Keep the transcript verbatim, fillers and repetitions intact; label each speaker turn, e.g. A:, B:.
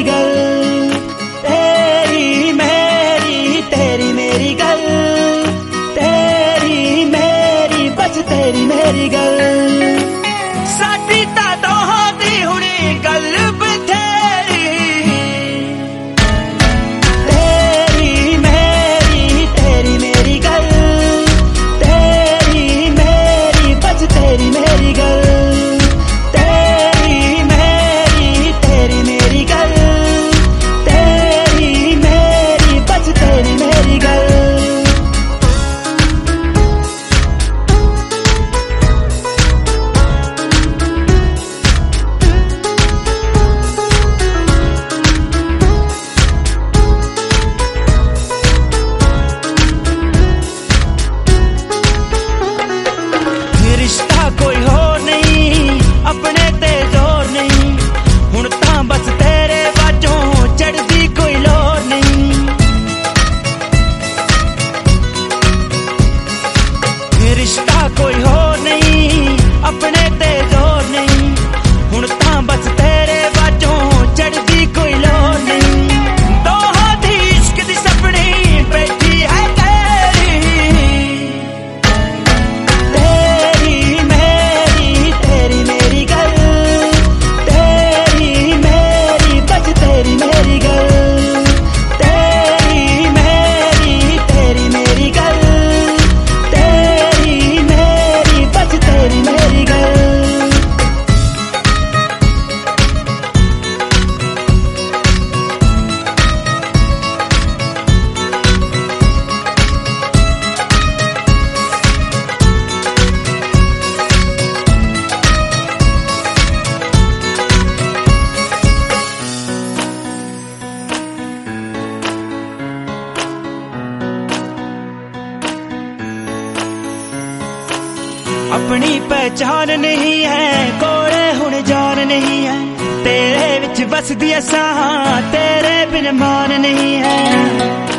A: गल, तेरी मेरी तेरी मेरी गल, तेरी मेरी बस तेरी मेरी गल। साडी तां दोहां दी हुणी गल बथेरी, तेरी मेरी तेरी मेरी गल, तेरी मेरी बस तेरी मेरी गल। रिश्ता कोई होर नहीं, अपने ते जोर नहीं, हुण तां बस तेरे बाजों चढ़दी कोई लोर नहीं। रिश्ता कोई होर नहीं, अपने ते जोर नहीं, हुण तां बस तेरे बाजों चढ़दी कोई लोर नहीं। दोहां दी इश्क दी सपनी बैठी है अपनी पहचान नहीं है, कोले हुण जान नहीं है, तेरे विच बसदी असां तेरे बिन मान नहीं है।